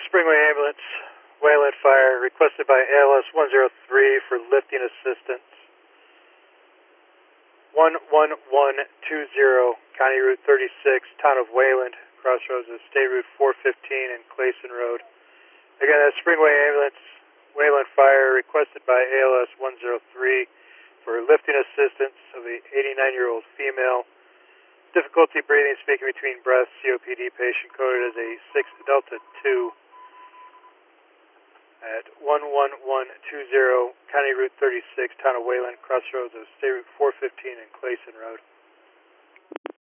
Springway Ambulance, Wayland Fire, requested by ALS 103 for lifting assistance. 11120, County Route 36, Town of Wayland, crossroads of State Route 415 and Clayson Road. Again, that's Springway Ambulance, Wayland Fire, requested by ALS 103 for lifting assistance of the 89-year-old female. Difficulty breathing, speaking between breaths, COPD patient coded as a 6 Delta 2 at 11120, County Route 36, Town of Wayland, crossroads of State Route 415 and Clayson Road.